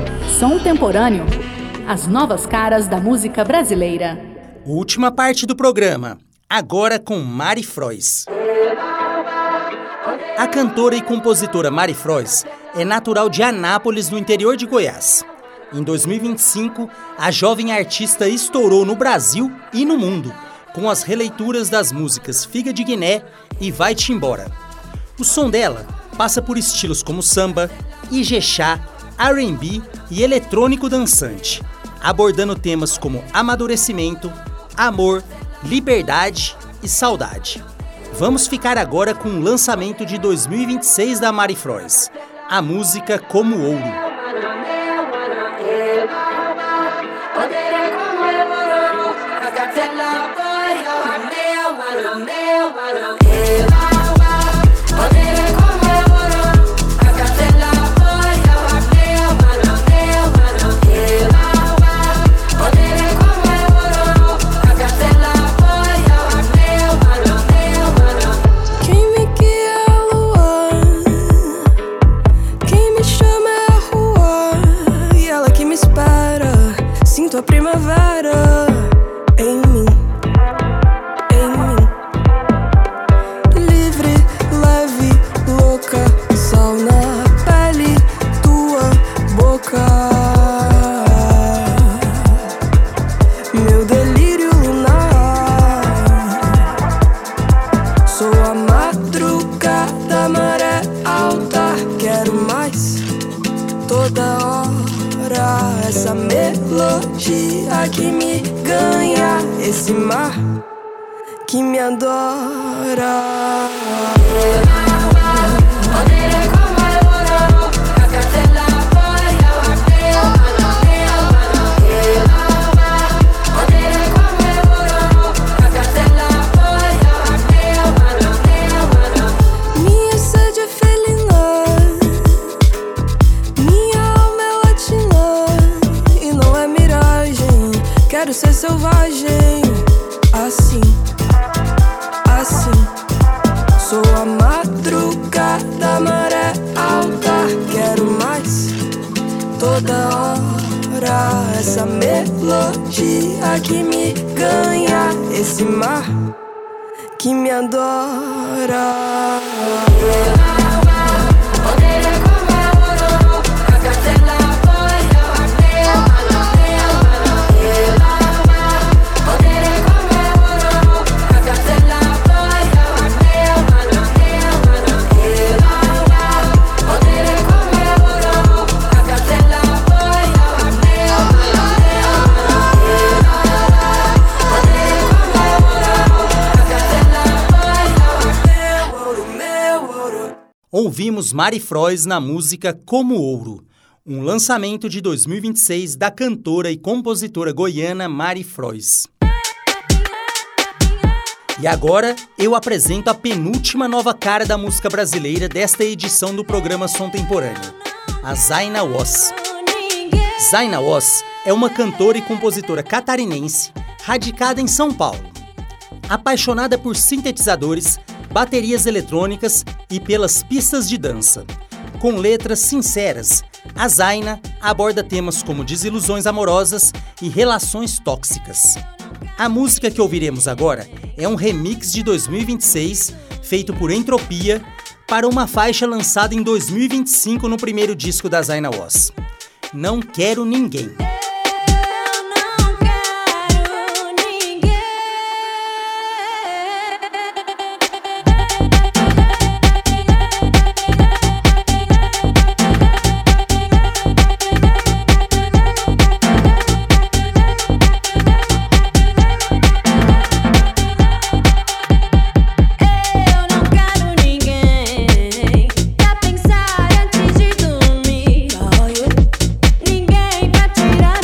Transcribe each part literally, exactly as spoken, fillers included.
Som Temporâneo. As novas caras da música brasileira. Última parte do programa, agora com Mari Frois. A cantora e compositora Mari Frois é natural de Anápolis, no interior de Goiás. Em dois mil e vinte e cinco, a jovem artista estourou no Brasil e no mundo, com as releituras das músicas Figa de Guiné e Vai-te Embora. O som dela passa por estilos como samba, ijexá, R and B e eletrônico dançante, abordando temas como amadurecimento, amor, liberdade e saudade. Vamos ficar agora com o lançamento de dois mil e vinte e seis da Mari Frois, a música Como Ouro. A primavera em mim, em mim. Livre, leve, louca, sol na pele, tua boca. Meu delírio lunar. Sou a madrugada, maré alta. Quero mais toda hora. Essa melodia que me ganha, esse mar que me adora. Minha sede é felina, quero ser selvagem, assim, assim. Sou a madrugada, maré alta. Quero mais toda hora. Essa melodia que me ganha, esse mar que me adora. Ouvimos Mari Frois na música Como Ouro, um lançamento de dois mil e vinte e seis da cantora e compositora goiana Mari Frois. E agora eu apresento a penúltima nova cara da música brasileira desta edição do programa Som Temporâneo, a Zaina Was. Zaina Was é uma cantora e compositora catarinense radicada em São Paulo. Apaixonada por sintetizadores, baterias eletrônicas e pelas pistas de dança. Com letras sinceras, a Zaina aborda temas como desilusões amorosas e relações tóxicas. A música que ouviremos agora é um remix de dois mil e vinte e seis, feito por Entropia, para uma faixa lançada em dois mil e vinte e cinco no primeiro disco da Zaina Was. Não Quero Ninguém. Tirar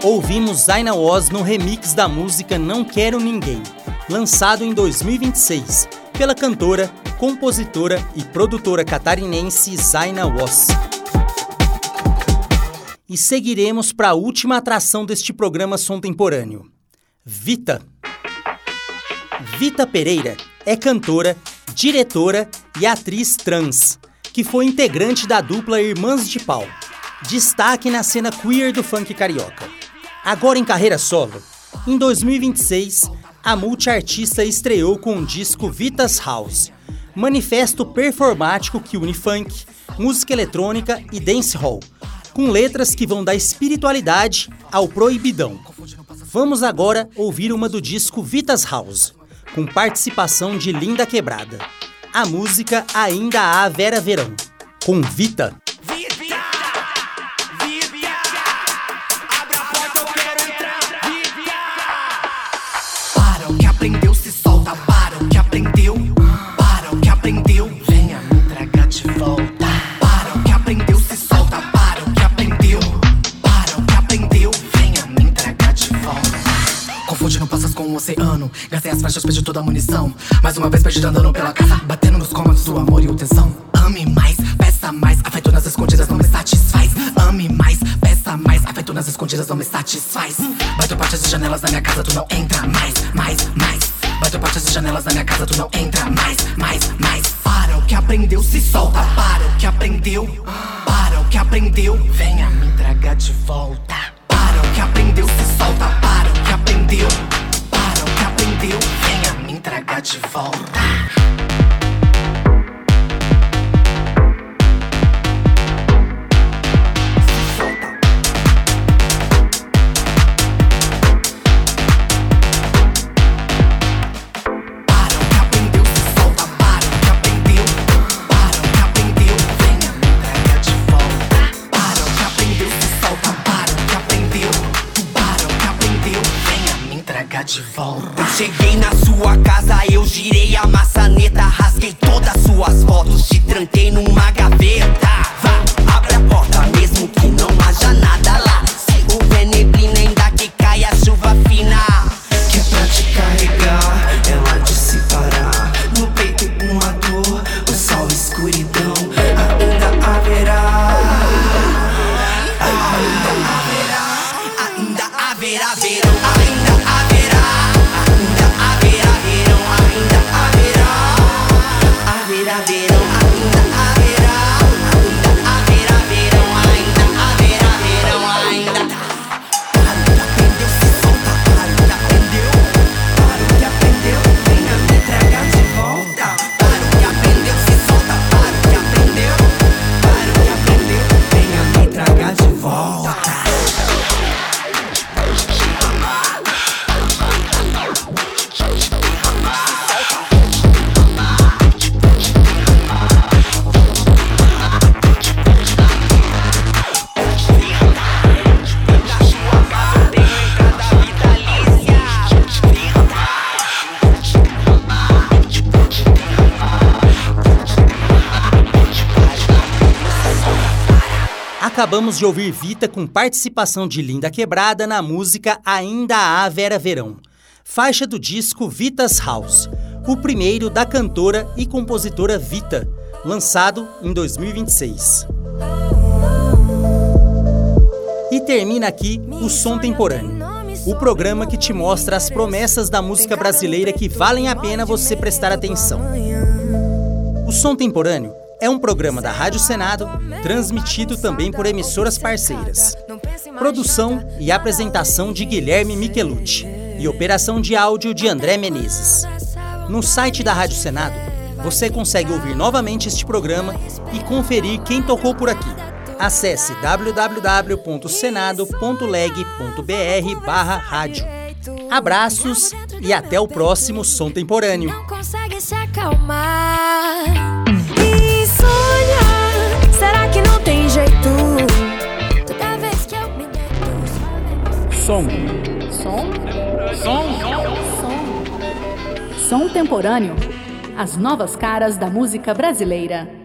ouvimos Zaina Was no remix da música Não Quero Ninguém, lançado em dois mil e vinte e seis, pela cantora, compositora e produtora catarinense Zaina Was. E seguiremos para a última atração deste programa Sontemporâneo, Vita. Vita Pereira é cantora, diretora e atriz trans, que foi integrante da dupla Irmãs de Pau, destaque na cena queer do funk carioca. Agora em carreira solo, em dois mil e vinte e seis, a multiartista estreou com o disco Vitas House, manifesto performático que une funk, música eletrônica e dancehall, com letras que vão da espiritualidade ao proibidão. Vamos agora ouvir uma do disco Vitas House, com participação de Linda Quebrada. A música Ainda Há Vera Verão, com Vita. Para o que aprendeu, se solta. Para o que aprendeu, para o que aprendeu, venha me entregar de volta. Para o que aprendeu, se solta. Para o que aprendeu, para o que aprendeu, venha me entregar de volta. Confundindo passas com o oceano, gastei as faixas, perdi toda a munição. Mais uma vez perdido andando pela casa, batendo nos cômodos do amor e o tesão. Ame mais, peça mais, afeto nas escondidas não me satisfaz. Ame mais, peça mais, afeto nas escondidas não me satisfaz. Bato portas e janelas na minha casa, tu não entra mais, mais, mais. Bato portas e janelas na minha casa, tu não entra mais, mais, mais. Para o que aprendeu, se solta. Para o que aprendeu, para o que aprendeu, venha me entregar de volta. Para o que aprendeu, se solta. Para o que aprendeu, para o que aprendeu, venha me entregar de volta. De volta. Eu cheguei na sua casa, eu girei a maçaneta, rasguei todas suas fotos, te tranquei numa gaveta. Vá, abre a porta, mesmo que não haja nada lá. Se houver neblina, ainda que caia chuva fina. Que é pra te carregar, ela de se parar. No peito uma dor, o sol e escuridão. Ainda haverá, ainda haverá, ainda haverá verão. Ainda haverá, ainda haverá verão. Ainda haverá, haverá verão. Ainda haverá, ainda haverá verão. Ainda haverá verão. Ainda. Para o que aprendeu, se solta. Para o que aprendeu, para o que aprendeu, venha me entregar de volta. Para o que aprendeu, se solta. Para o que aprendeu, para o que aprendeu, venha me entregar de volta. Acabamos de ouvir Vita com participação de Linda Quebrada na música Ainda Há Vera Verão, faixa do disco Vitas House, o primeiro da cantora e compositora Vita, lançado em dois mil e vinte e seis. E termina aqui o Sontemporâneo, o programa que te mostra as promessas da música brasileira que valem a pena você prestar atenção. O Sontemporâneo é um programa da Rádio Senado, transmitido também por emissoras parceiras. Produção e apresentação de Guilherme Michelucci e operação de áudio de André Menezes. No site da Rádio Senado, você consegue ouvir novamente este programa e conferir quem tocou por aqui. Acesse w w w ponto senado ponto leg ponto b r barra rádio. Abraços e até o próximo Sontemporâneo. Não consegue se acalmar e sonhar. Será que não tem jeito? Toda vez que eu me deito, Som. Som? Som. Som. Sontemporâneo. As novas caras da música brasileira.